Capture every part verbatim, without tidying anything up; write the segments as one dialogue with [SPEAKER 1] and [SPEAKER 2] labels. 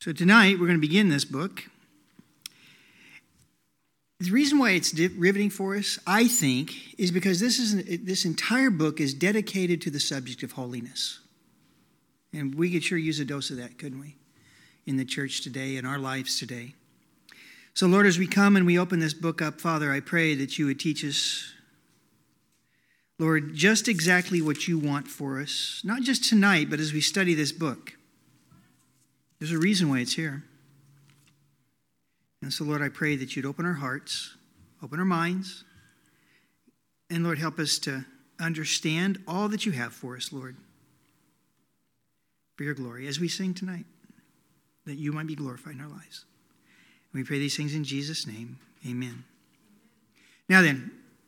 [SPEAKER 1] So tonight we're going to begin this book. The reason why it's riveting for us, I think, is because this is this entire book is dedicated to the subject of holiness. And we could sure use a dose of that, couldn't we? In the church today, in our lives today. So Lord, as we come and we open this book up, Father, I pray that you would teach us, Lord, just exactly what you want for us. Not just tonight, but as we study this book. There's a reason why it's here. And so, Lord, I pray that you'd open our hearts, open our minds, and, Lord, help us to understand all that you have for us, Lord, for your glory, as we sing tonight, that you might be glorified in our lives. And we pray these things in Jesus' name. Amen. Now then,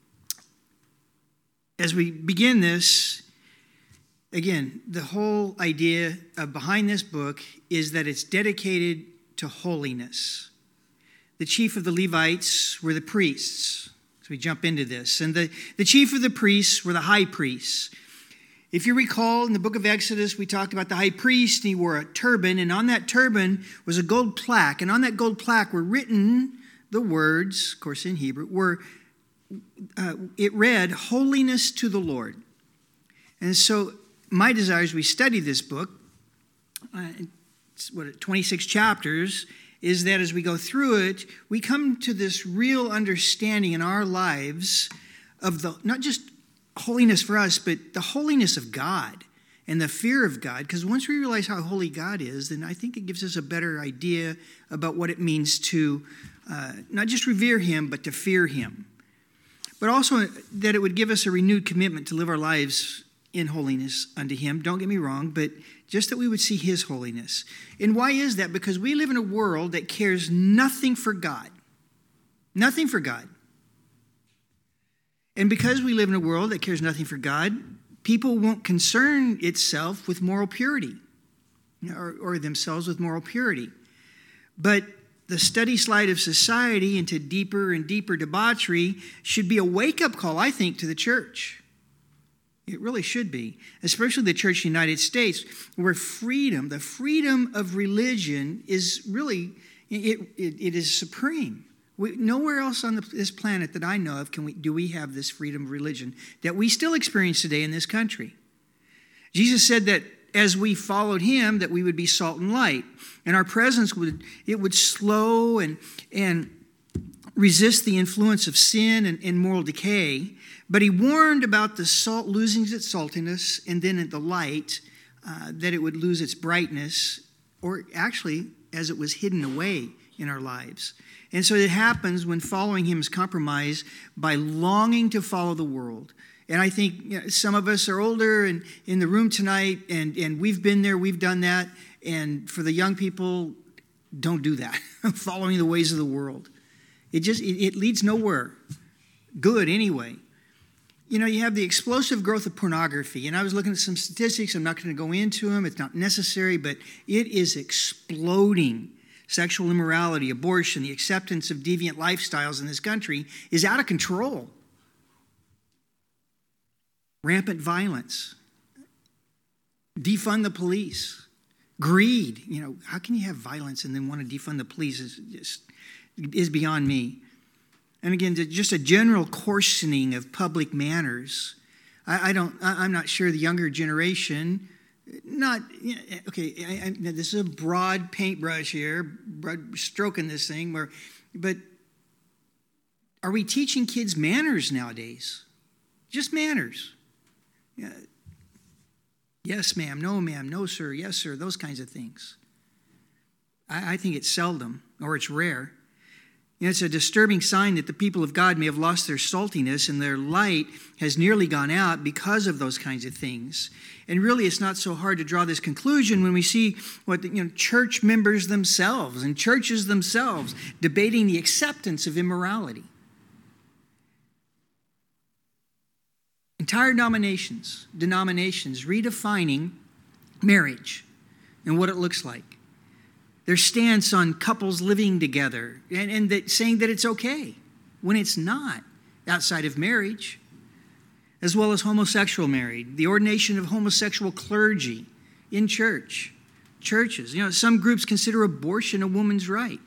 [SPEAKER 1] as we begin this, again, the whole idea of behind this book is that it's dedicated to holiness. The chief of the Levites were the priests. So we jump into this. And the, the chief of the priests were the high priests. If you recall, in the book of Exodus, we talked about the high priest, and he wore a turban, and on that turban was a gold plaque. And on that gold plaque were written the words, of course in Hebrew, were uh, it read, "Holiness to the Lord." And so my desire as we study this book, uh, it's what, twenty-six chapters, is that as we go through it, we come to this real understanding in our lives of the not just holiness for us, but the holiness of God and the fear of God. Because once we realize how holy God is, then I think it gives us a better idea about what it means to uh, not just revere him, but to fear him. But also that it would give us a renewed commitment to live our lives in holiness unto him. Don't get me wrong, but just that we would see his holiness. And why is that? Because we live in a world that cares nothing for God. Nothing for God. And because we live in a world that cares nothing for God, people won't concern itself with moral purity, or, or themselves with moral purity. But the steady slide of society into deeper and deeper debauchery should be a wake-up call, I think, to the church. It really should be, especially the church in the United States, where freedom, the freedom of religion is really, it, it, it is supreme. We, nowhere else on the, this planet that I know of can we do we have this freedom of religion that we still experience today in this country. Jesus said that as we followed him, that we would be salt and light, and our presence would it would slow and and resist the influence of sin and, and moral decay. But he warned about the salt losing its saltiness, and then at the light, uh, that it would lose its brightness, or actually as it was hidden away in our lives. And so it happens when following him is compromised by longing to follow the world. And I think you know, some of us are older and in the room tonight, and, and we've been there, we've done that. And for the young people, don't do that, following the ways of the world. It just, it, it leads nowhere good anyway. You know, you have the explosive growth of pornography. And I was looking at some statistics. I'm not going to go into them. It's not necessary, but it is exploding. Sexual immorality, abortion, the acceptance of deviant lifestyles in this country is out of control. Rampant violence. Defund the police. Greed. You know, how can you have violence and then want to defund the police is just is beyond me. And again, just a general coarsening of public manners. I, I don't. I, I'm not sure the younger generation. Not you know, okay. I, I, this is a broad paintbrush here, broad stroking this thing. Where, but are we teaching kids manners nowadays? Just manners. Yeah. Yes, ma'am. No, ma'am. No, sir. Yes, sir. Those kinds of things. I, I think it's seldom, or it's rare. You know, it's a disturbing sign that the people of God may have lost their saltiness and their light has nearly gone out because of those kinds of things. And really, it's not so hard to draw this conclusion when we see what you know church members themselves and churches themselves debating the acceptance of immorality. Entire denominations, denominations redefining marriage and what it looks like. Their stance on couples living together and, and that saying that it's okay when it's not outside of marriage, as well as homosexual marriage, the ordination of homosexual clergy in church, churches. You know, some groups consider abortion a woman's right.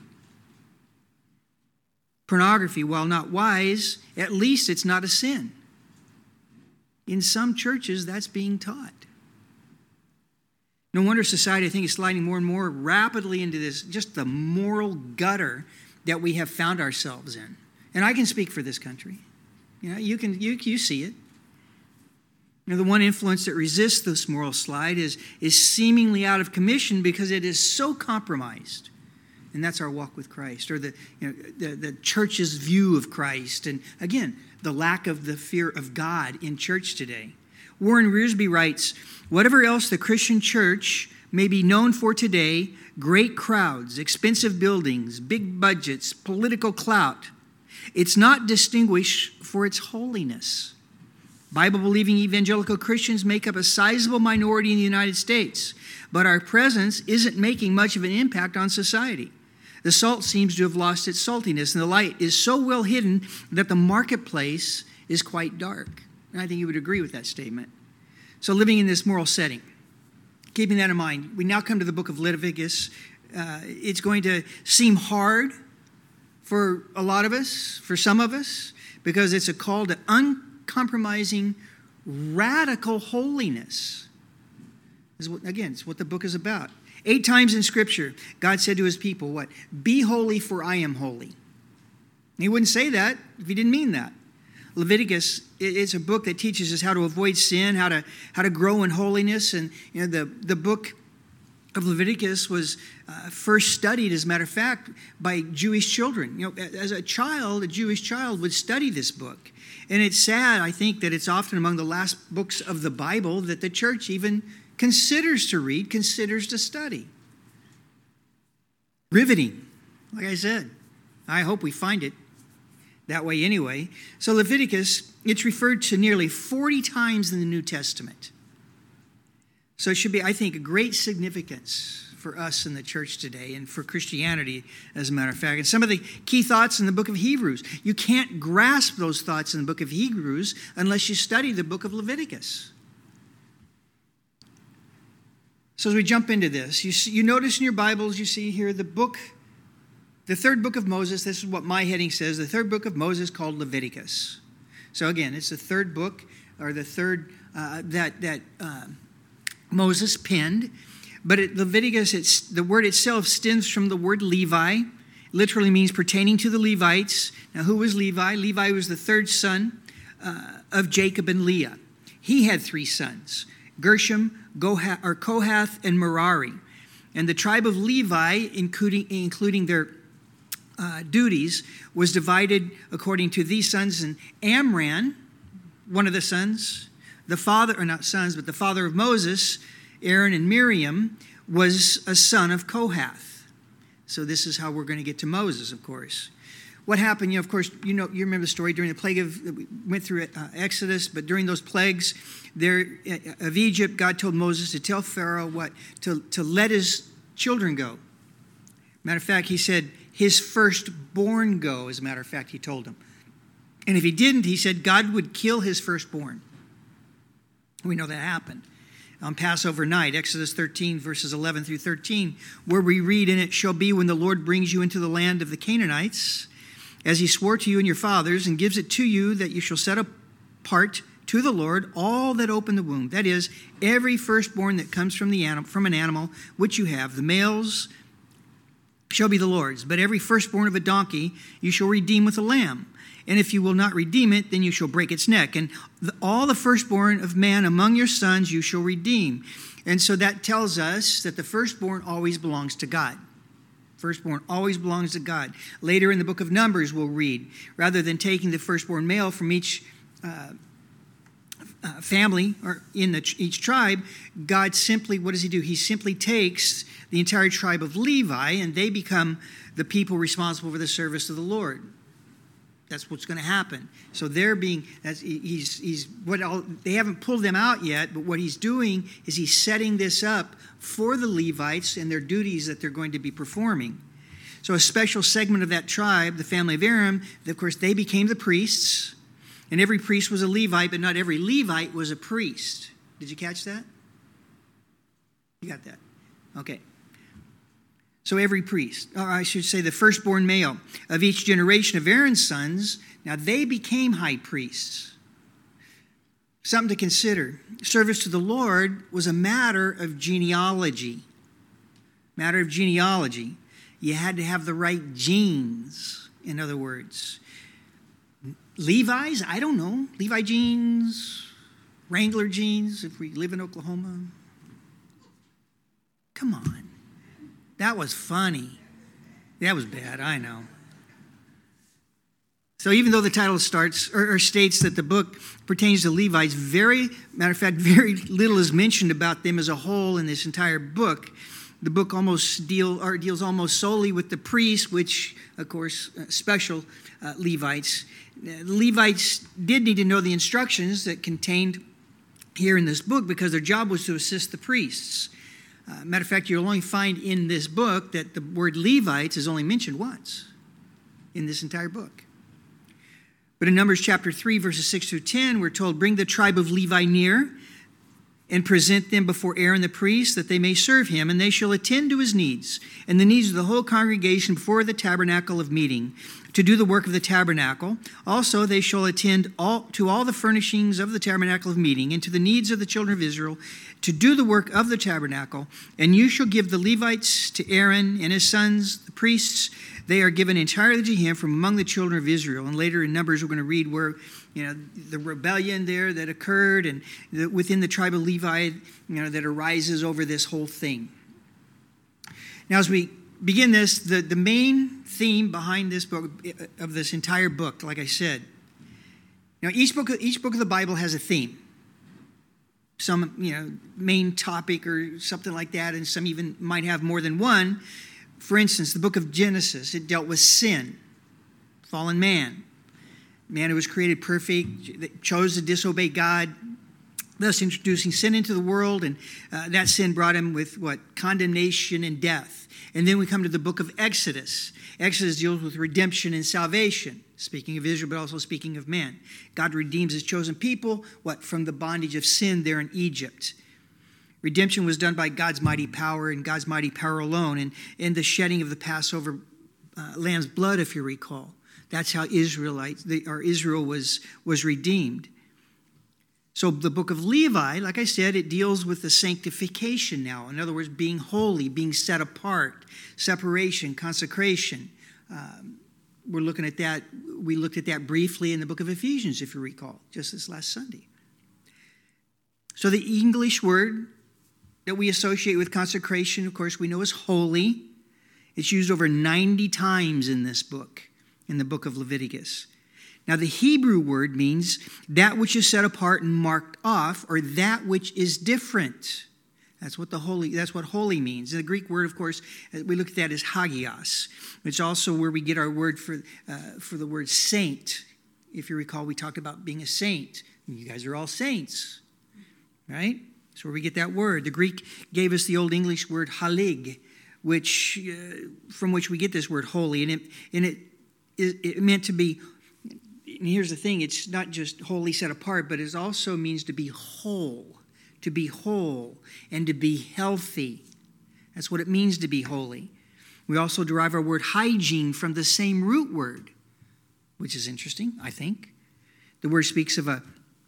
[SPEAKER 1] Pornography, while not wise, at least it's not a sin. In some churches, that's being taught. No wonder society, I think, is sliding more and more rapidly into this, just the moral gutter that we have found ourselves in. And I can speak for this country. You know, you can you you see it. You know, the one influence that resists this moral slide is, is seemingly out of commission because it is so compromised. And that's our walk with Christ, or the, you know, the, the church's view of Christ. And again, the lack of the fear of God in church today. Warren Wiersbe writes, whatever else the Christian church may be known for today, great crowds, expensive buildings, big budgets, political clout, it's not distinguished for its holiness. Bible-believing evangelical Christians make up a sizable minority in the United States, but our presence isn't making much of an impact on society. The salt seems to have lost its saltiness, and the light is so well hidden that the marketplace is quite dark. And I think you would agree with that statement. So living in this moral setting, keeping that in mind, we now come to the book of Leviticus. Uh, it's going to seem hard for a lot of us, for some of us, because it's a call to uncompromising, radical holiness. Again, it's what the book is about. Eight times in Scripture, God said to his people, what? Be holy, for I am holy. He wouldn't say that if he didn't mean that. Leviticus, it's a book that teaches us how to avoid sin, how to how to grow in holiness. And you know, the, the book of Leviticus was uh, first studied, as a matter of fact, by Jewish children. You know, as a child, a Jewish child would study this book. And it's sad, I think, that it's often among the last books of the Bible that the church even considers to read, considers to study. Riveting, like I said. I hope we find it that way anyway. So Leviticus, it's referred to nearly forty times in the New Testament. So it should be, I think, a great significance for us in the church today and for Christianity, as a matter of fact. And some of the key thoughts in the book of Hebrews. You can't grasp those thoughts in the book of Hebrews unless you study the book of Leviticus. So as we jump into this, you see, you notice in your Bibles, you see here the book, the third book of Moses. This is what my heading says, the third book of Moses called Leviticus. So again, it's the third book, or the third uh, that that uh, Moses penned. But it, Leviticus, it's, the word itself stems from the word Levi. It literally means pertaining to the Levites. Now, who was Levi? Levi was the third son uh, of Jacob and Leah. He had three sons, Gershom, Gohath, or Kohath, and Merari. And the tribe of Levi, including, including their uh, duties, was divided according to these sons. And Amram, one of the sons, the father, or not sons, but the father of Moses, Aaron and Miriam, was a son of Kohath. So this is how we're going to get to Moses, of course. What happened, you know, of course, you know, you remember the story during the plague of, we went through uh, Exodus, but during those plagues there of Egypt, God told Moses to tell Pharaoh what? To, to let his children go. Matter of fact, he said, his firstborn go, as a matter of fact, he told him. And if he didn't, he said God would kill his firstborn. We know that happened. On Passover night, Exodus thirteen, verses eleven through thirteen, where we read, "And it shall be when the Lord brings you into the land of the Canaanites, as he swore to you and your fathers, and gives it to you, that you shall set apart to the Lord all that open the womb. That is, every firstborn that comes from the animal, from an animal which you have, the males shall be the Lord's. But every firstborn of a donkey you shall redeem with a lamb. And if you will not redeem it, then you shall break its neck. And the, all the firstborn of man among your sons you shall redeem." And so that tells us that the firstborn always belongs to God. Firstborn always belongs to God. Later in the book of Numbers, we'll read, rather than taking the firstborn male from each uh, uh, family or in the, each tribe, God simply, what does he do? He simply takes the entire tribe of Levi, and they become the people responsible for the service of the Lord. That's what's going to happen. So they're being, as he's, he's, what all, they haven't pulled them out yet, but what he's doing is he's setting this up for the Levites and their duties that they're going to be performing. So a special segment of that tribe, the family of Aaron, of course, they became the priests, and every priest was a Levite, but not every Levite was a priest. Did you catch that? You got that? Okay. So every priest, or I should say the firstborn male of each generation of Aaron's sons, now they became high priests. Something to consider. Service to the Lord was a matter of genealogy. Matter of genealogy. You had to have the right genes, in other words. Levi's, I don't know. Levi genes, Wrangler genes, if we live in Oklahoma. Come on. That was funny. That was bad, I know. So even though the title starts or, or states that the book pertains to Levites, very, matter of fact, very little is mentioned about them as a whole in this entire book. The book almost deal or deals almost solely with the priests, which, of course, uh, special uh, Levites. Uh, Levites did need to know the instructions that contained here in this book because their job was to assist the priests. Uh, matter of fact, you'll only find in this book that the word Levites is only mentioned once in this entire book. But in Numbers chapter three, verses six through ten, we're told, bring the tribe of Levi near and present them before Aaron the priest, that they may serve him, and they shall attend to his needs and the needs of the whole congregation before the tabernacle of meeting, to do the work of the tabernacle. Also they shall attend all, to all the furnishings of the tabernacle of meeting, and to the needs of the children of Israel, to do the work of the tabernacle. And you shall give the Levites to Aaron and his sons, the priests. They are given entirely to him from among the children of Israel. And later in Numbers, we're going to read where, you know, the rebellion there that occurred, and the, within the tribe of Levi, you know, that arises over this whole thing. Now, as we begin this, the, the main theme behind this book, of this entire book, like I said, now each book, each book of the Bible has a theme. Some, you know, main topic or something like that, and some even might have more than one. For instance, the book of Genesis, it dealt with sin, fallen man. Man who was created perfect, that chose to disobey God, thus introducing sin into the world, and uh, that sin brought him with what? Condemnation and death. And then we come to the book of Exodus. Exodus deals with redemption and salvation, speaking of Israel, but also speaking of man. God redeems his chosen people, what? From the bondage of sin there in Egypt. Redemption was done by God's mighty power and God's mighty power alone, and in the shedding of the Passover uh, lamb's blood, if you recall. That's how Israelites, the, or Israel was, was redeemed. So the book of Levi, like I said, it deals with the sanctification now. In other words, being holy, being set apart, separation, consecration. Um, we're looking at that. We looked at that briefly in the book of Ephesians, if you recall, just this last Sunday. So the English word that we associate with consecration, of course, we know is holy. It's used over ninety times in this book, in the book of Leviticus. Now, the Hebrew word means that which is set apart and marked off, or that which is different. That's what the holy. That's what holy means. And the Greek word, of course, we look at that as hagios. It's also where we get our word for uh, for the word saint. If you recall, we talked about being a saint. You guys are all saints, right? That's where we get that word. The Greek gave us the Old English word halig, which uh, from which we get this word holy, and it and it it meant to be. And here's the thing: it's not just wholly set apart, but it also means to be whole, to be whole, and to be healthy. That's what it means to be holy. We also derive our word hygiene from the same root word, which is interesting, I think. The word speaks of a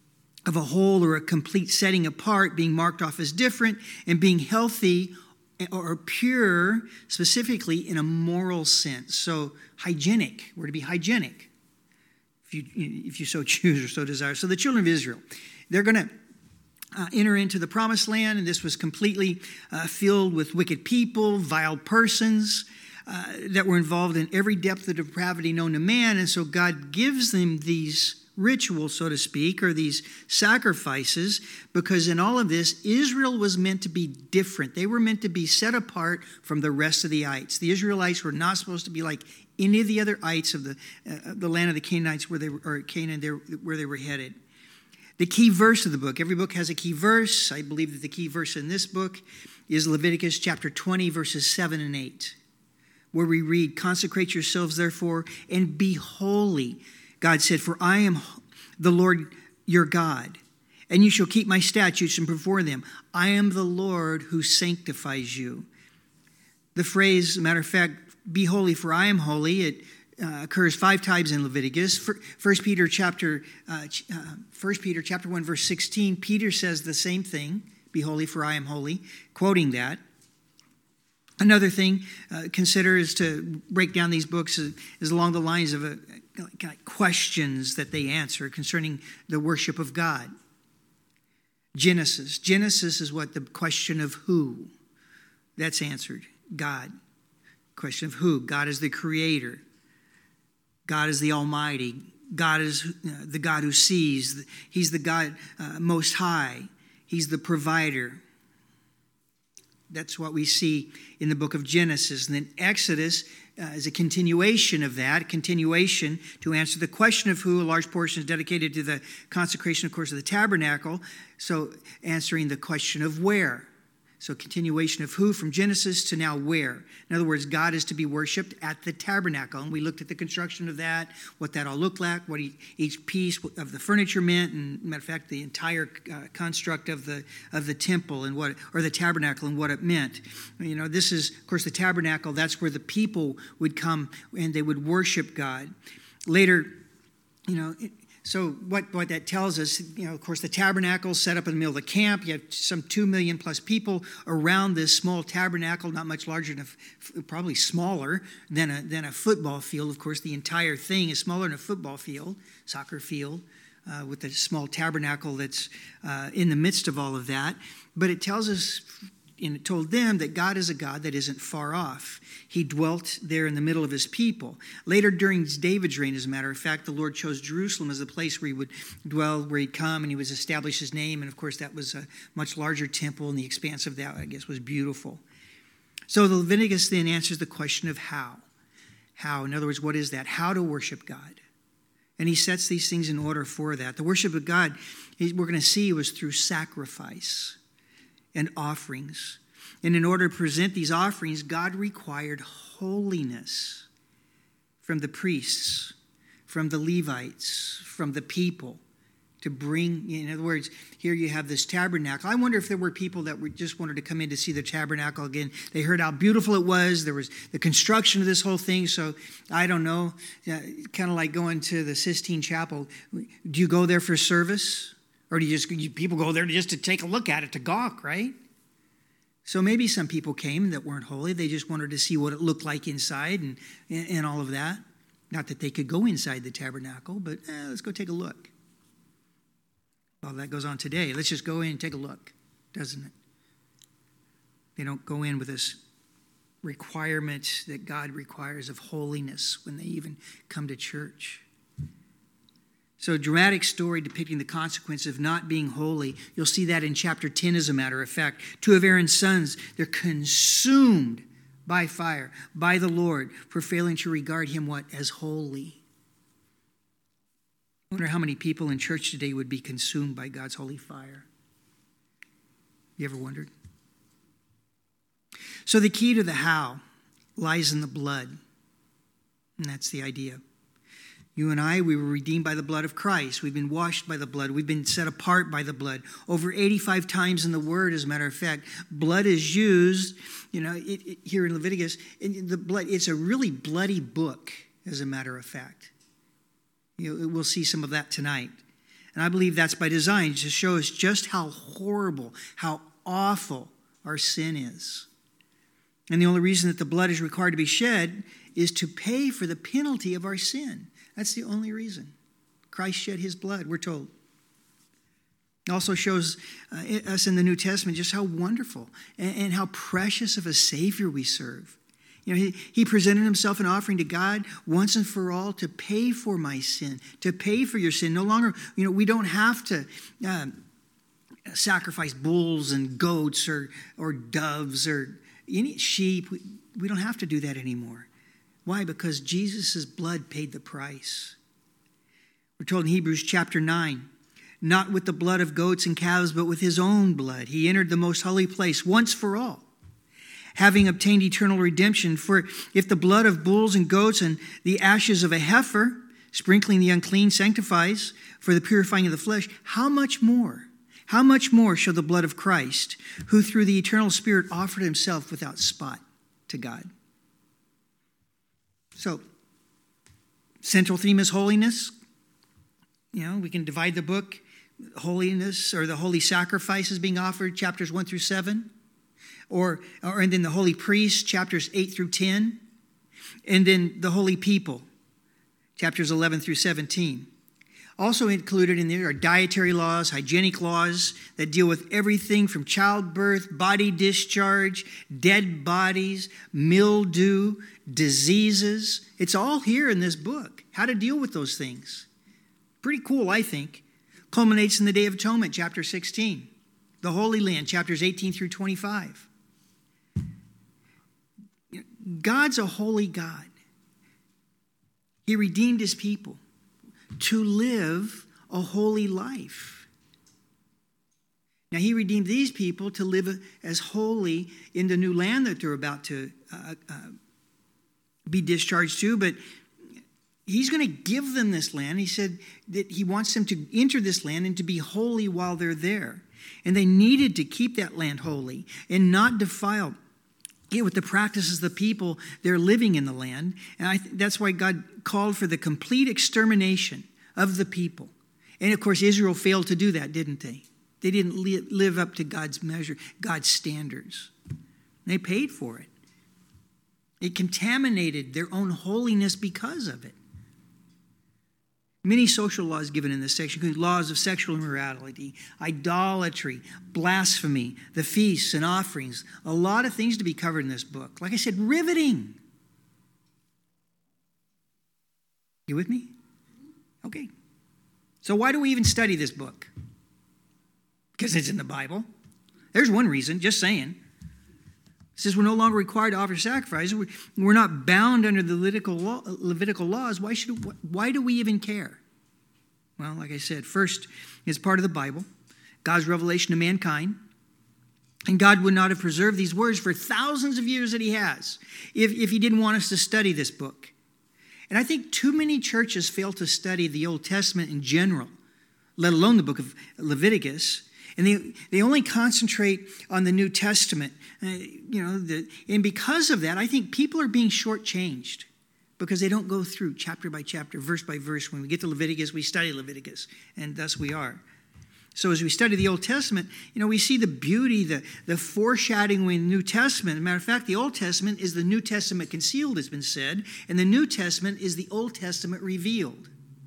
[SPEAKER 1] of a whole or a complete setting apart, being marked off as different, and being healthy or pure, specifically in a moral sense. So hygienic, we're to be hygienic, if you if you so choose or so desire. So the children of Israel, they're going to uh, enter into the promised land, and this was completely uh, filled with wicked people, vile persons uh, that were involved in every depth of depravity known to man. And so God gives them these rituals, so to speak, or these sacrifices, because in all of this, Israel was meant to be different. They were meant to be set apart from the rest of the ites. The Israelites were not supposed to be like any of the other ites of the uh, the land of the Canaanites where they were, or Canaan, there where they were headed. The key verse of the book. Every book has a key verse. I believe that the key verse in this book is Leviticus chapter twenty, verses seven and eight, where we read, "Consecrate yourselves, therefore, and be holy." God said, "For I am the Lord your God, and you shall keep my statutes and perform them. I am the Lord who sanctifies you." The phrase, matter of fact, be holy for I am holy, it uh, occurs five times in Leviticus. First Peter chapter, uh, uh, First Peter chapter one, verse sixteen, Peter says the same thing, be holy for I am holy, quoting that. Another thing uh, consider is to break down these books is, is along the lines of a, kind of questions that they answer concerning the worship of God. Genesis. Genesis is what? The question of who. That's answered. God. Question of who. God is the creator. God is the Almighty. God is uh, the God who sees. He's the God uh, most high. He's the provider. That's what we see in the book of Genesis. And then Exodus uh, is a continuation of that, a continuation to answer the question of who. A large portion is dedicated to the consecration, of course, of the tabernacle. So answering the question of where. So continuation of who from Genesis to now where. In other words, God is to be worshipped at the tabernacle. And we looked at the construction of that, what that all looked like, what each piece of the furniture meant, and matter of fact, the entire uh, construct of the of the temple and what, or the tabernacle and what it meant. You know, this is, of course, the tabernacle. That's where the people would come and they would worship God. Later, you know, it, So what, what that tells us, you know, of course, the tabernacle set up in the middle of the camp. You have some two million plus people around this small tabernacle, not much larger than a, probably smaller than a, than a football field. Of course, the entire thing is smaller than a football field, soccer field, uh, with a small tabernacle that's uh, in the midst of all of that. But it tells us, and it told them that God is a God that isn't far off. He dwelt there in the middle of his people. Later during David's reign, as a matter of fact, the Lord chose Jerusalem as the place where he would dwell, where he'd come, and he would establish his name. And of course, that was a much larger temple, and the expanse of that, I guess, was beautiful. So the Leviticus then answers the question of how. How, in other words, what is that? How to worship God. And he sets these things in order for that. The worship of God, we're going to see, was through sacrifice and offerings. And in order to present these offerings, God required holiness from the priests, from the Levites, from the people to bring, in other words, here you have this tabernacle. I wonder if there were people that were just wanted to come in to see the tabernacle again. They heard how beautiful it was. There was the construction of this whole thing. So I don't know, uh, kind of like going to the Sistine Chapel. Do you go there for service? Or do you just, you, people go there just to take a look at it, to gawk, right? So maybe some people came that weren't holy. They just wanted to see what it looked like inside and, and all of that. Not that they could go inside the tabernacle, but eh, let's go take a look. Well, that goes on today. Let's just go in and take a look, doesn't it? They don't go in with this requirement that God requires of holiness when they even come to church. So a dramatic story depicting the consequence of not being holy. You'll see that in chapter ten, as a matter of fact. Two of Aaron's sons, they're consumed by fire, by the Lord, for failing to regard him, what? As holy. I wonder how many people in church today would be consumed by God's holy fire. You ever wondered? So the key to the how lies in the blood. And that's the idea. You and I, we were redeemed by the blood of Christ. We've been washed by the blood. We've been set apart by the blood. Over eighty-five times in the Word, as a matter of fact, blood is used, you know, it, it, here in Leviticus. And the blood, it's a really bloody book, as a matter of fact. You know, we'll see some of that tonight. And I believe that's by design, to show us just how horrible, how awful our sin is. And the only reason that the blood is required to be shed is to pay for the penalty of our sin. That's the only reason. Christ shed his blood, we're told. It also shows uh, us in the New Testament just how wonderful and, and how precious of a Savior we serve. You know, he, he presented himself an offering to God once and for all to pay for my sin, to pay for your sin. No longer, you know, we don't have to uh, sacrifice bulls and goats or, or doves or any sheep. We, we don't have to do that anymore. Why? Because Jesus' blood paid the price. We're told in Hebrews chapter nine, not with the blood of goats and calves, but with his own blood. He entered the most holy place once for all, having obtained eternal redemption. For if the blood of bulls and goats and the ashes of a heifer, sprinkling the unclean, sanctifies for the purifying of the flesh, how much more? How much more shall the blood of Christ, who through the eternal Spirit offered himself without spot to God. So, central theme is holiness. You know, we can divide the book, holiness or the holy sacrifices being offered, chapters one through seven. Or, or and then the holy priest, chapters eight through ten. And then the holy people, chapters eleven through seventeen. Also included in there are dietary laws, hygienic laws that deal with everything from childbirth, body discharge, dead bodies, mildew, diseases. It's all here in this book, how to deal with those things. Pretty cool, I think. Culminates in the Day of Atonement, chapter sixteen. The Holy Land, chapters eighteen through twenty-five. God's a holy God. He redeemed his people to live a holy life. Now, he redeemed these people to live as holy in the new land that they're about to uh, uh, be discharged to, but he's going to give them this land. He said that he wants them to enter this land and to be holy while they're there. And they needed to keep that land holy and not defile it with the practices of the people they're living in the land. And I th- that's why God called for the complete extermination of the people. And of course, Israel failed to do that, didn't they? They didn't li- live up to God's measure, God's standards. They paid for it. It contaminated their own holiness because of it. Many social laws given in this section include laws of sexual immorality, idolatry, blasphemy, the feasts and offerings. A lot of things to be covered in this book. Like I said, riveting. You with me? Okay. So why do we even study this book? Because it's in the Bible. There's one reason, just saying. It says we're no longer required to offer sacrifices. We're not bound under the Levitical, law, Levitical laws. Why should? Why do we even care? Well, like I said, first, it's part of the Bible, God's revelation to mankind. And God would not have preserved these words for thousands of years that he has if, if he didn't want us to study this book. And I think too many churches fail to study the Old Testament in general, let alone the book of Leviticus. And they, they only concentrate on the New Testament. Uh, you know, the, and because of that, I think people are being shortchanged because they don't go through chapter by chapter, verse by verse. When we get to Leviticus, we study Leviticus, and thus we are. So as we study the Old Testament, you know, we see the beauty, the, the foreshadowing in the New Testament. As a matter of fact, the Old Testament is the New Testament concealed, it's been said, and the New Testament is the Old Testament revealed.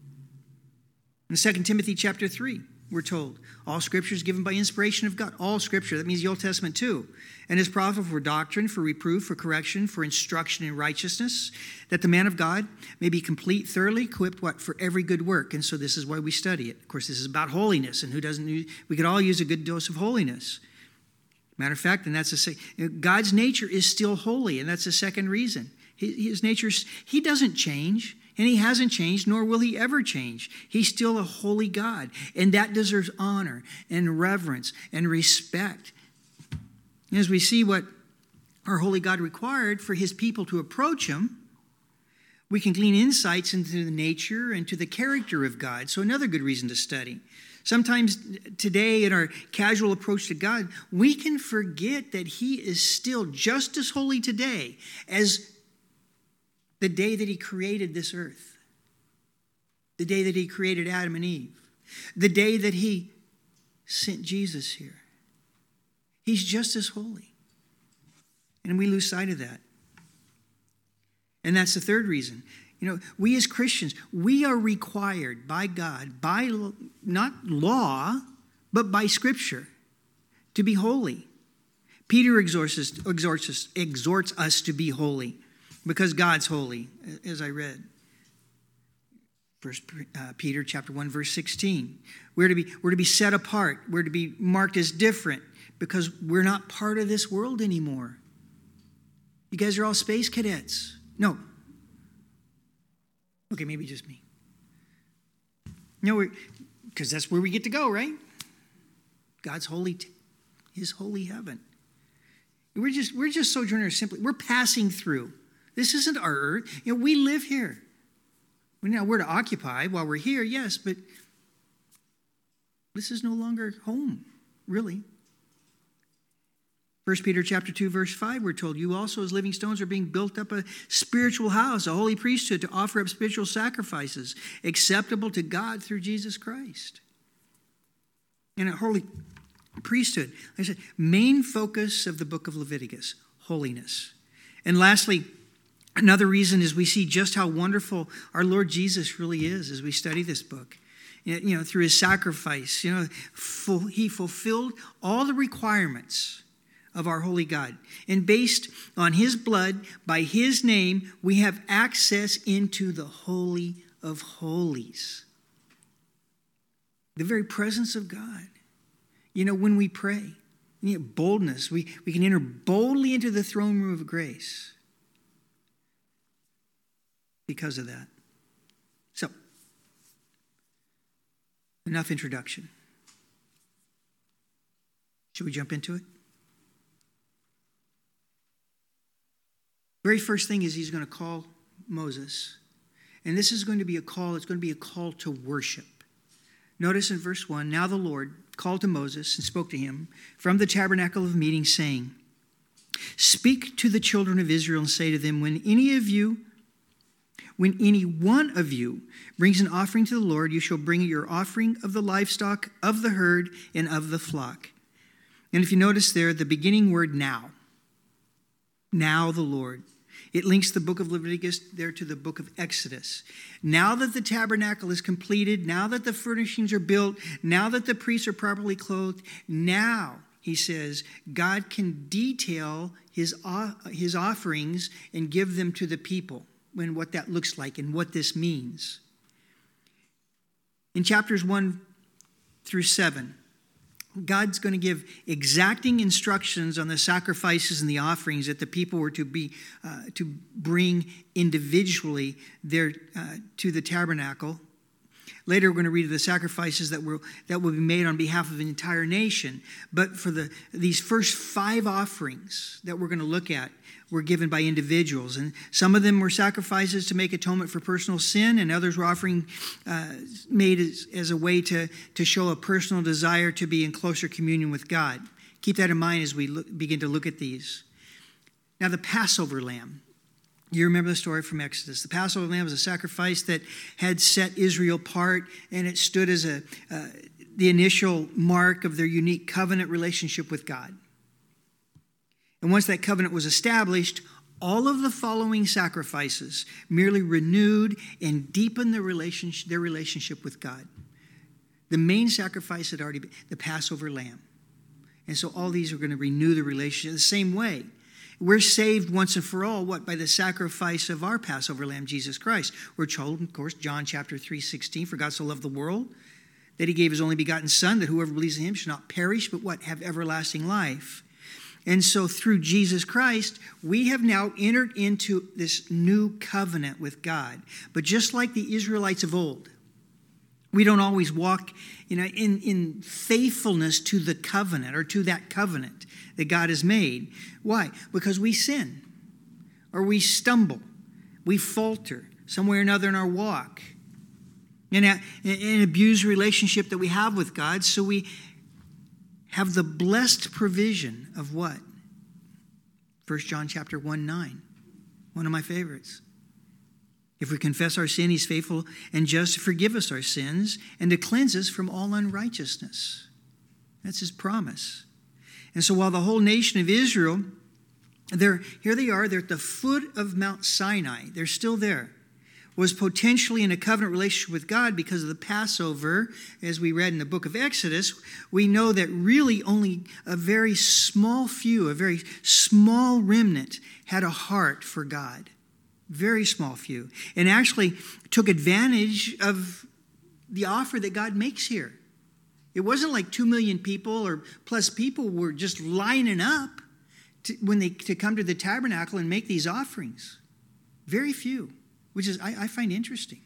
[SPEAKER 1] In Second Timothy chapter three, we're told, all Scripture is given by inspiration of God. All Scripture, that means the Old Testament too. And is profitable for doctrine, for reproof, for correction, for instruction in righteousness, that the man of God may be complete, thoroughly equipped, what? For every good work. And so this is why we study it. Of course, this is about holiness, and who doesn't use, we could all use a good dose of holiness. Matter of fact, and that's a, God's nature is still holy, and that's the second reason. His nature, he doesn't change. And he hasn't changed, nor will he ever change. He's still a holy God. And that deserves honor and reverence and respect. And as we see what our holy God required for his people to approach him, we can glean insights into the nature and to the character of God. So another good reason to study. Sometimes today in our casual approach to God, we can forget that he is still just as holy today as the day that he created this earth, the day that he created Adam and Eve, the day that he sent Jesus here. He's just as holy. And we lose sight of that. And that's the third reason. You know, we as Christians, we are required by God, by not law, but by Scripture, to be holy. Peter exhorts us, exhorts us, exhorts us to be holy. Because God's holy, as I read. First uh, Peter chapter one, verse sixteen. We're to be, we're to be set apart. We're to be marked as different because we're not part of this world anymore. You guys are all space cadets. No. Okay, maybe just me. No, because that's where we get to go, right? God's holy, t- his holy heaven. We're just, we're just sojourners simply. We're passing through. This isn't our earth. You know, we live here. Now, we're to occupy while we're here, yes, but this is no longer home, really. First Peter chapter two, verse five, we're told, you also as living stones are being built up a spiritual house, a holy priesthood to offer up spiritual sacrifices acceptable to God through Jesus Christ. And a holy priesthood, like I said, main focus of the book of Leviticus, holiness. And lastly, another reason is we see just how wonderful our Lord Jesus really is as we study this book. You know, through his sacrifice, you know, full, he fulfilled all the requirements of our holy God. And based on his blood, by his name, we have access into the Holy of Holies. The very presence of God. You know, when we pray, we have boldness. We, we can enter boldly into the throne room of grace because of that. So, enough introduction. Should we jump into it? Very first thing is he's going to call Moses. And this is going to be a call, it's going to be a call to worship. Notice in verse one, now the Lord called to Moses and spoke to him from the tabernacle of meeting, saying, speak to the children of Israel and say to them, when any of you, when any one of you brings an offering to the Lord, you shall bring your offering of the livestock, of the herd, and of the flock. And if you notice there, the beginning word now. Now the Lord. It links the book of Leviticus there to the book of Exodus. Now that the tabernacle is completed, now that the furnishings are built, now that the priests are properly clothed, now, he says, God can detail his, his offerings and give them to the people, and what that looks like and what this means. In chapters one through seven, God's going to give exacting instructions on the sacrifices and the offerings that the people were to be uh, to bring individually there uh, to the tabernacle. Later, we're going to read of the sacrifices that will that will be made on behalf of an entire nation. But for the these first five offerings that we're going to look at were given by individuals. And some of them were sacrifices to make atonement for personal sin, and others were offering uh, made as, as a way to, to show a personal desire to be in closer communion with God. Keep that in mind as we look, begin to look at these. Now, the Passover lamb. You remember the story from Exodus. The Passover lamb was a sacrifice that had set Israel apart, and it stood as a uh, the initial mark of their unique covenant relationship with God. And once that covenant was established, all of the following sacrifices merely renewed and deepened their relationship, their relationship with God. The main sacrifice had already been the Passover lamb. And so all these are going to renew the relationship the same way. We're saved once and for all, what? By the sacrifice of our Passover lamb, Jesus Christ. We're told, of course, John chapter three sixteen, for God so loved the world that he gave his only begotten Son, that whoever believes in him should not perish, but what? Have everlasting life. And so through Jesus Christ, we have now entered into this new covenant with God. But just like the Israelites of old, we don't always walk, you know, in, in faithfulness to the covenant or to that covenant that God has made. Why? Because we sin or we stumble. We falter somewhere or another in our walk. And an abused relationship that we have with God. So we have the blessed provision of what? First John chapter one, nine. One of my favorites. If we confess our sin, he's faithful and just to forgive us our sins and to cleanse us from all unrighteousness. That's his promise. And so while the whole nation of Israel, they're, here they are, they're at the foot of Mount Sinai. They're still there. Was potentially in a covenant relationship with God because of the Passover, as we read in the book of Exodus. We know that really only a very small few, a very small remnant had a heart for God. Very small few. And actually took advantage of the offer that God makes here. It wasn't like two million people or plus people were just lining up to, when they to come to the tabernacle and make these offerings. Very few. Which is, I, I find interesting.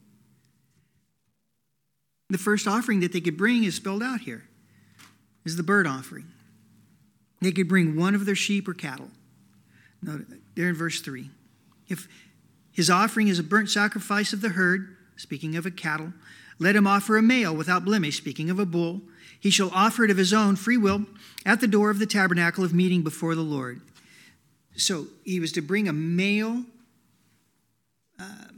[SPEAKER 1] The first offering that they could bring is spelled out here. Is the burnt offering. They could bring one of their sheep or cattle. No, there in verse three. If his offering is a burnt sacrifice of the herd, speaking of a cattle, Let him offer a male without blemish, speaking of a bull. He shall offer it of his own free will at the door of the tabernacle of meeting before the Lord. So he was to bring a male uh,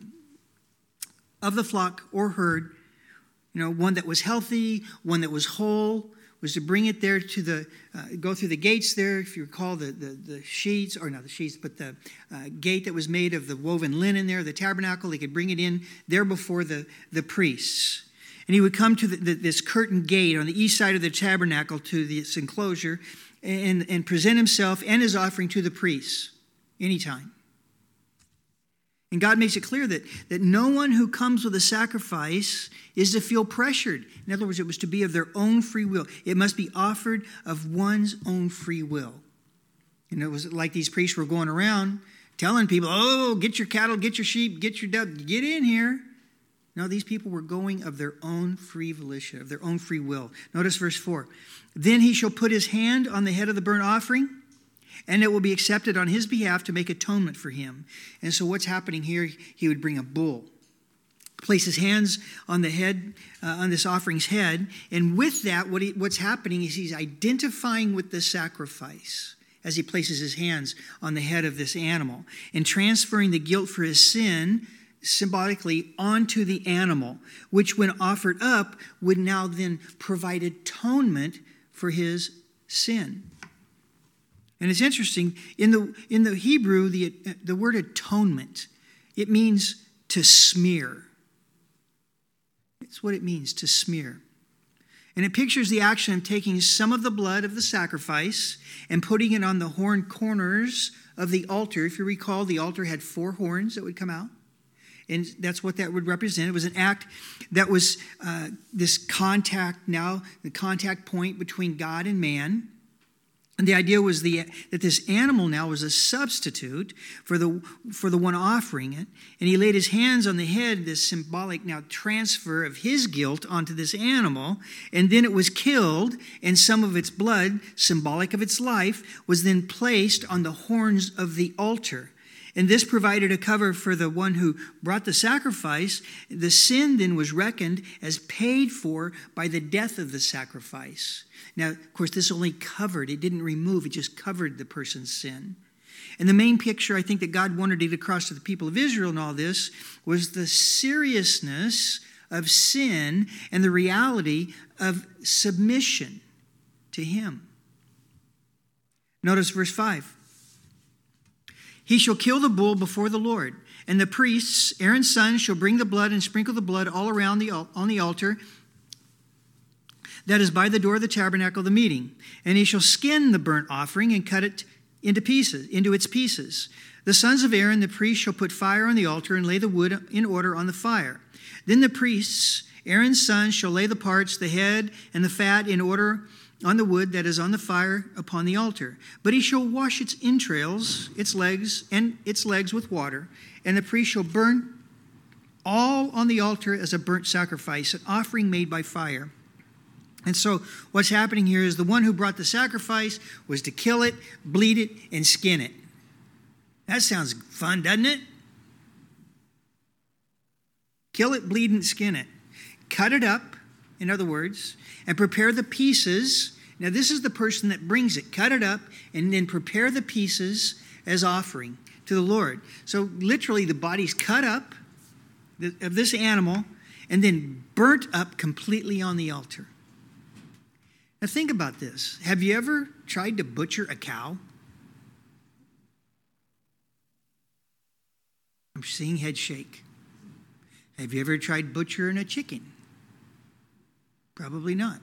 [SPEAKER 1] of the flock or herd, you know, one that was healthy, one that was whole, was to bring it there to the, uh, go through the gates there, if you recall the, the, the sheets, or not the sheets, but the uh, gate that was made of the woven linen there, the tabernacle. They could bring it in there before the, the priests. And he would come to the, the, this curtain gate on the east side of the tabernacle to this enclosure and, and present himself and his offering to the priests anytime. And God makes it clear that, that no one who comes with a sacrifice is to feel pressured. In other words, it was to be of their own free will. It must be offered of one's own free will. And it was like these priests were going around telling people, oh, get your cattle, get your sheep, get your dove, get in here. No, these people were going of their own free volition, of their own free will. Notice verse four. Then he shall put his hand on the head of the burnt offering, and it will be accepted on his behalf to make atonement for him. And so what's happening here, he would bring a bull, place his hands on the head, uh, on this offering's head. And with that, what he, what's happening is he's identifying with the sacrifice as he places his hands on the head of this animal and transferring the guilt for his sin symbolically onto the animal, which when offered up would now then provide atonement for his sin. And it's interesting, in the in the Hebrew, the, the word atonement, it means to smear. It's what it means, to smear. And it pictures the action of taking some of the blood of the sacrifice and putting it on the horn corners of the altar. If you recall, the altar had four horns that would come out. And that's what that would represent. It was an act that was uh, this contact now, the contact point between God and man. And the idea was the, that this animal now was a substitute for the, for the one offering it. And he laid his hands on the head, this symbolic now transfer of his guilt onto this animal. And then it was killed, and some of its blood, symbolic of its life, was then placed on the horns of the altar. And this provided a cover for the one who brought the sacrifice. The sin then was reckoned as paid for by the death of the sacrifice. Now, of course, this only covered, it didn't remove, it just covered the person's sin. And the main picture I think that God wanted to get across to the people of Israel in all this was the seriousness of sin and the reality of submission to him. Notice verse five. He shall kill the bull before the Lord, and the priests, Aaron's sons, shall bring the blood and sprinkle the blood all around the on the altar that is by the door of the tabernacle of the meeting. And he shall skin the burnt offering and cut it into pieces, into its pieces. The sons of Aaron, the priests, shall put fire on the altar and lay the wood in order on the fire. Then the priests, Aaron's sons, shall lay the parts, the head, and the fat in order on the wood that is on the fire upon the altar. But he shall wash its entrails, its legs, and its legs with water. And the priest shall burn all on the altar as a burnt sacrifice, an offering made by fire. And so what's happening here is the one who brought the sacrifice was to kill it, bleed it, and skin it. That sounds fun, doesn't it? Kill it, bleed, and skin it. Cut it up, in other words, and prepare the pieces. Now, this is the person that brings it. Cut it up and then prepare the pieces as offering to the Lord. So literally the body's cut up of this animal and then burnt up completely on the altar. Now think about this. Have you ever tried to butcher a cow? I'm seeing head shake. Have you ever tried butchering a chicken? Probably not.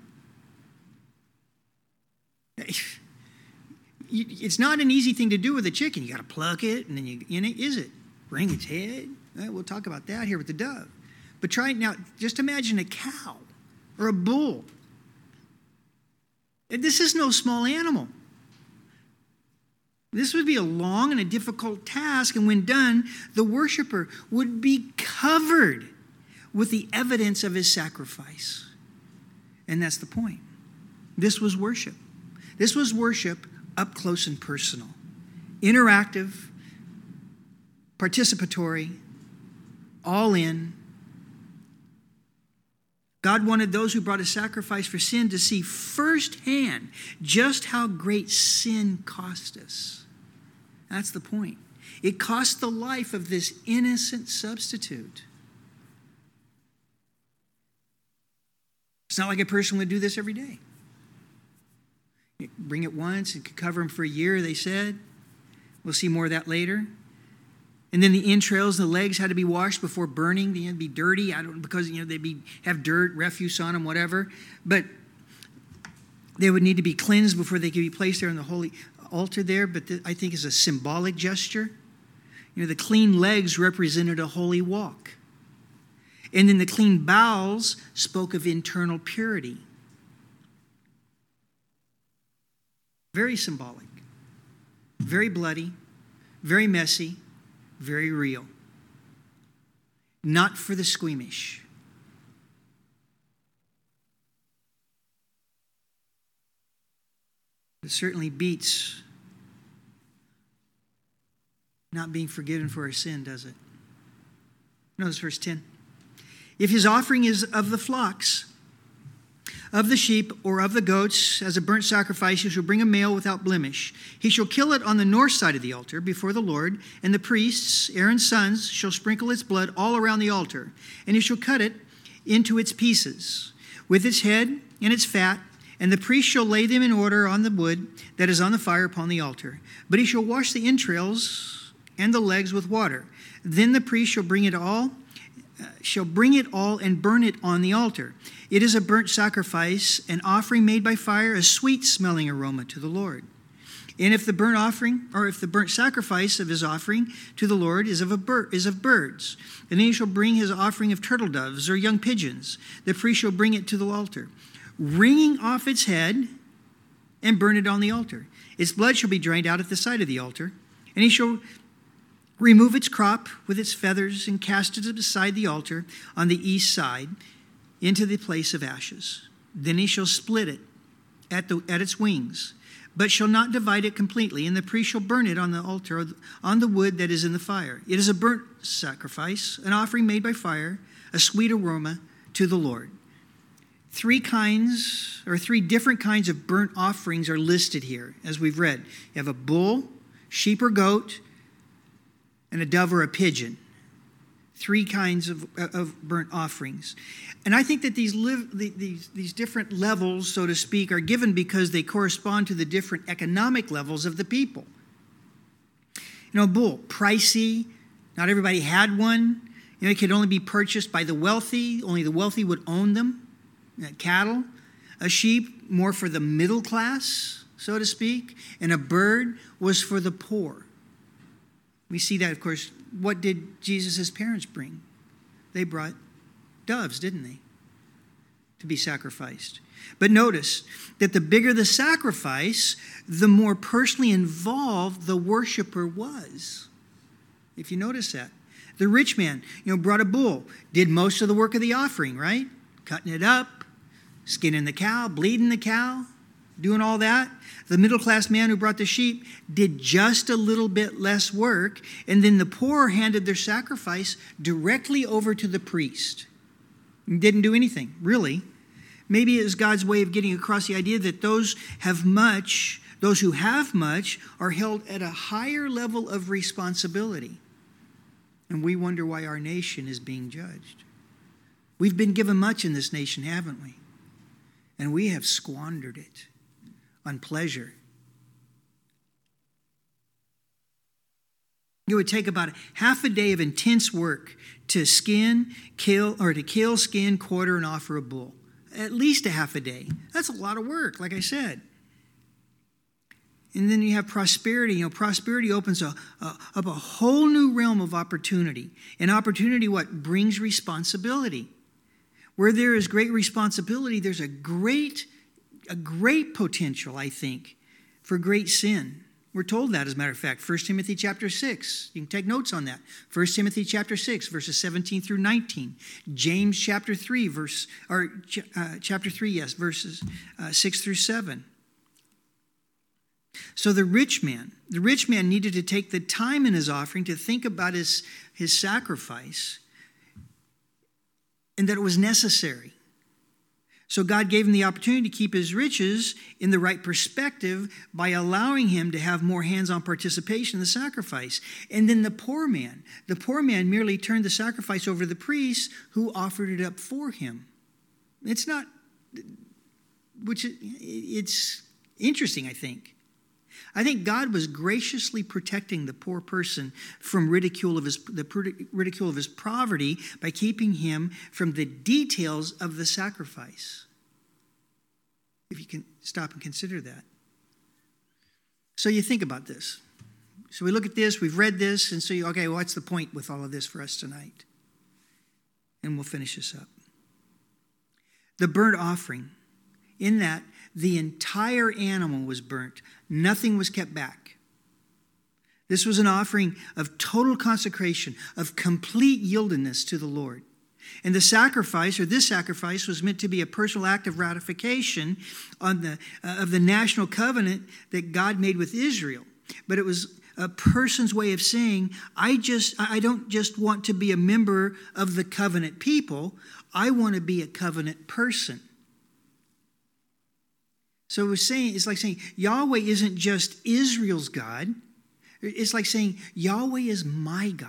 [SPEAKER 1] It's not an easy thing to do with a chicken. You got to pluck it, and then you, you know, is it? Wring its head? Well, we'll talk about that here with the dove. But try it now. Just imagine a cow or a bull. This is no small animal. This would be a long and a difficult task, and when done, the worshiper would be covered with the evidence of his sacrifice. And that's the point. This was worship. This was worship up close and personal. Interactive, participatory, all in. God wanted those who brought a sacrifice for sin to see firsthand just how great sin cost us. That's the point. It cost the life of this innocent substitute. It's not like a person would do this every day. You bring it once, it could cover them for a year, they said. We'll see more of that later. And then the entrails and the legs had to be washed before burning. They had to be dirty. I don't because you know they'd be have dirt, refuse on them, whatever. But they would need to be cleansed before they could be placed there on the holy altar there. But th- I think is a symbolic gesture. You know, the clean legs represented a holy walk. And then the clean bowels spoke of internal purity. Very symbolic. Very bloody. Very messy. Very real. Not for the squeamish. It certainly beats not being forgiven for our sin, does it? Notice verse ten. If his offering is of the flocks, of the sheep, or of the goats, as a burnt sacrifice, he shall bring a male without blemish. He shall kill it on the north side of the altar before the Lord, and the priests, Aaron's sons, shall sprinkle its blood all around the altar, and he shall cut it into its pieces, with its head and its fat, and the priest shall lay them in order on the wood that is on the fire upon the altar. But he shall wash the entrails and the legs with water. Then the priest shall bring it all, uh, shall bring it all and burn it on the altar. It is a burnt sacrifice, an offering made by fire, a sweet-smelling aroma to the Lord. And if the burnt offering, or if the burnt sacrifice of his offering to the Lord is of a bird, is of birds, then he shall bring his offering of turtle doves or young pigeons. The priest shall bring it to the altar, wringing off its head, and burn it on the altar. Its blood shall be drained out at the side of the altar, and he shall remove its crop with its feathers and cast it beside the altar on the east side into the place of ashes. Then he shall split it at, the, at its wings, but shall not divide it completely, and the priest shall burn it on the altar on the wood that is in the fire. It is a burnt sacrifice, an offering made by fire, a sweet aroma to the Lord. Three kinds, or three different kinds of burnt offerings are listed here, as we've read. You have a bull, sheep or goat, and a dove or a pigeon. Three kinds of, of burnt offerings. And I think that these, live, these, these different levels, so to speak, are given because they correspond to the different economic levels of the people. You know, a bull, pricey. Not everybody had one. You know, it could only be purchased by the wealthy. Only the wealthy would own them. Uh, cattle. A sheep, more for the middle class, so to speak. And a bird was for the poor. We see that, of course. What did Jesus' parents bring? They brought doves, didn't they? To be sacrificed. But notice that the bigger the sacrifice, the more personally involved the worshiper was. If you notice that. The rich man, you know, brought a bull, did most of the work of the offering, right? Cutting it up, skinning the cow, bleeding the cow, doing all that. The middle-class man who brought the sheep did just a little bit less work, and then the poor handed their sacrifice directly over to the priest. He didn't do anything, really. Maybe it was God's way of getting across the idea that those have much, those who have much, are held at a higher level of responsibility. And we wonder why our nation is being judged. We've been given much in this nation, haven't we? And we have squandered it on pleasure. It would take about half a day of intense work to skin, kill, or to kill, skin, quarter, and offer a bull. At least a half a day. That's a lot of work, like I said. And then you have prosperity. You know, prosperity opens a, a, up a whole new realm of opportunity. And opportunity, what? Brings responsibility. Where there is great responsibility, there's a great A great potential, I think, for great sin. We're told that, as a matter of fact. First Timothy chapter six. You can take notes on that. First Timothy chapter six, verses seventeen through nineteen. James chapter three, verse, or uh, chapter three, yes, verses uh, six through seven. So the rich man, the rich man needed to take the time in his offering to think about his, his sacrifice, and that it was necessary. So God gave him the opportunity to keep his riches in the right perspective by allowing him to have more hands-on participation in the sacrifice. And then the poor man, the poor man merely turned the sacrifice over to the priest who offered it up for him. It's not, which it's interesting, I think. I think God was graciously protecting the poor person from ridicule of his the ridicule of his poverty by keeping him from the details of the sacrifice. If you can stop and consider that. So you think about this. So we look at this, we've read this, and so you, okay, well, what's the point with all of this for us tonight? And we'll finish this up. The burnt offering, in that the entire animal was burnt. Nothing was kept back. This was an offering of total consecration, of complete yieldedness to the Lord. And the sacrifice, or this sacrifice, was meant to be a personal act of ratification on the, uh, of the national covenant that God made with Israel. But it was a person's way of saying, I just, I don't just want to be a member of the covenant people. I want to be a covenant person. So it was saying, it's like saying Yahweh isn't just Israel's God. It's like saying Yahweh is my God.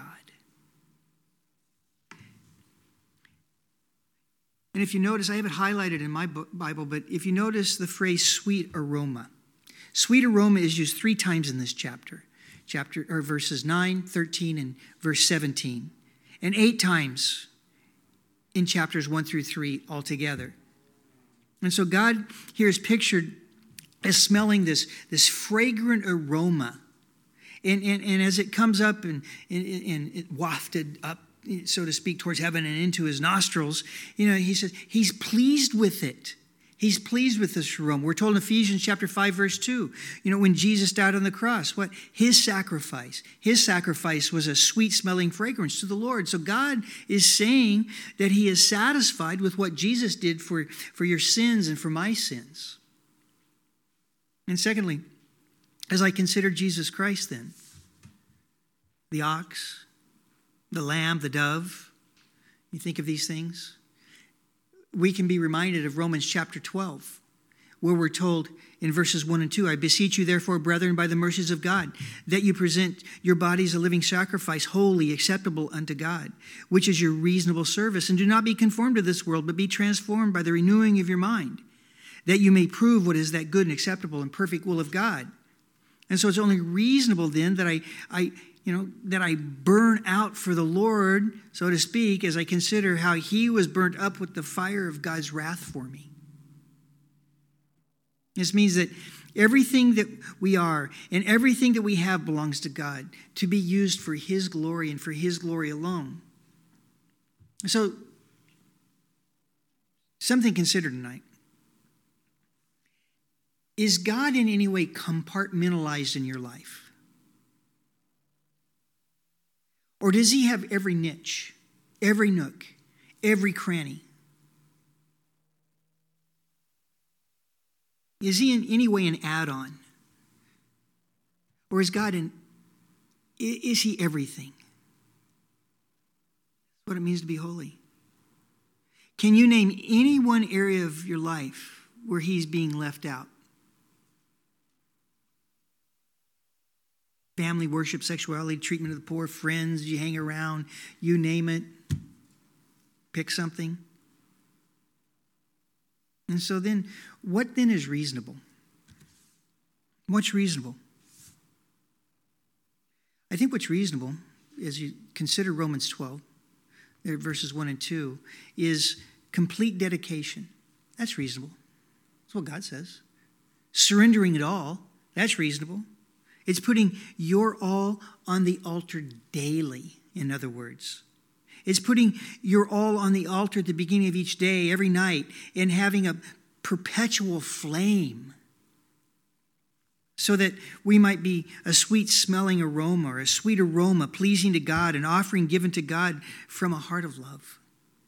[SPEAKER 1] And if you notice, I have it highlighted in my Bible, but if you notice the phrase sweet aroma. Sweet aroma is used three times in this chapter. Chapter or verses nine, thirteen, and verse seventeen. And eight times in chapters one through three altogether. And so God here is pictured as smelling this, this fragrant aroma. And, and, and as it comes up and, and, and it wafted up, so to speak, towards heaven and into his nostrils, you know, he says he's pleased with it. He's pleased with this aroma. We're told in Ephesians chapter five, verse two, you know, when Jesus died on the cross, what? His sacrifice. His sacrifice was a sweet-smelling fragrance to the Lord. So God is saying that he is satisfied with what Jesus did for, for your sins and for my sins. And secondly, as I consider Jesus Christ then, the ox, the lamb, the dove, you think of these things? We can be reminded of Romans chapter twelve, where we're told in verses one and two, I beseech you therefore, brethren, by the mercies of God, that you present your bodies a living sacrifice, holy, acceptable unto God, which is your reasonable service. And do not be conformed to this world, but be transformed by the renewing of your mind, that you may prove what is that good and acceptable and perfect will of God. And so it's only reasonable then that I, I you know, that I burn out for the Lord, so to speak, as I consider how he was burnt up with the fire of God's wrath for me. This means that everything that we are and everything that we have belongs to God, to be used for his glory and for his glory alone. So, something to consider tonight. Is God in any way compartmentalized in your life? Or does he have every niche, every nook, every cranny? Is he in any way an add-on? Or is God in, is he everything? That's what it means to be holy. Can you name any one area of your life where he's being left out? Family, worship, sexuality, treatment of the poor, friends you hang around, you name it. Pick something. And so then, what then is reasonable? What's reasonable? I think what's reasonable, as you consider Romans twelve, verses one and two, is complete dedication. That's reasonable. That's what God says. Surrendering it all, that's reasonable. It's putting your all on the altar daily, in other words. It's putting your all on the altar at the beginning of each day, every night, and having a perpetual flame so that we might be a sweet-smelling aroma or a sweet aroma pleasing to God, an offering given to God from a heart of love.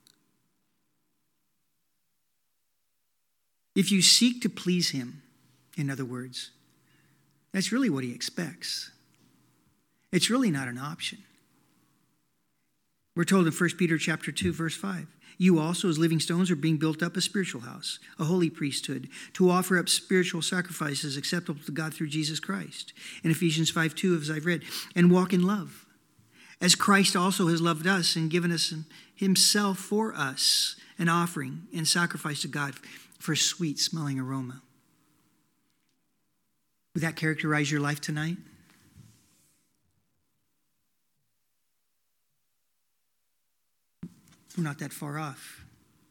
[SPEAKER 1] If you seek to please him, in other words, that's really what he expects. It's really not an option. We're told in First Peter chapter two, verse five, you also as living stones are being built up a spiritual house, a holy priesthood, to offer up spiritual sacrifices acceptable to God through Jesus Christ. In Ephesians five two, as I've read, and walk in love, as Christ also has loved us and given us himself for us, an offering and sacrifice to God for a sweet smelling aroma. Would that characterize your life tonight? We're not that far off,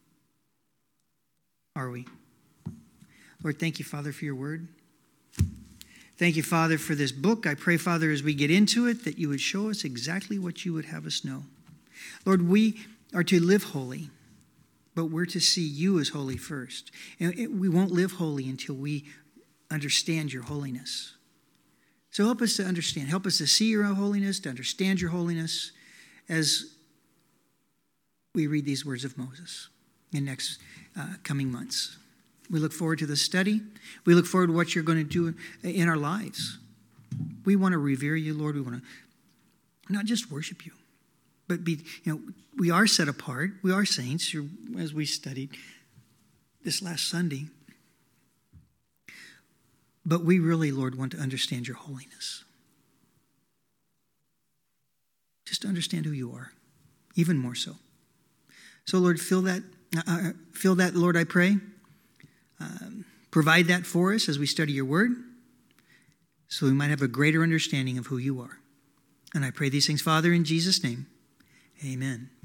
[SPEAKER 1] are we? Lord, thank you, Father, for your word. Thank you, Father, for this book. I pray, Father, as we get into it, that you would show us exactly what you would have us know. Lord, we are to live holy, but we're to see you as holy first. And we won't live holy until we understand your holiness. So help us to understand. Help us to see your own holiness, to understand your holiness as we read these words of Moses in next uh, coming months. We look forward to the study. We look forward to what you're going to do in our lives. We want to revere you, Lord. We want to not just worship you, but be, you know, we are set apart. We are saints, as we studied this last Sunday. But we really, Lord, want to understand your holiness. Just to understand who you are, even more so. So, Lord, fill that, uh, fill that, Lord, I pray. Um, provide that for us as we study your word, so we might have a greater understanding of who you are. And I pray these things, Father, in Jesus' name. Amen.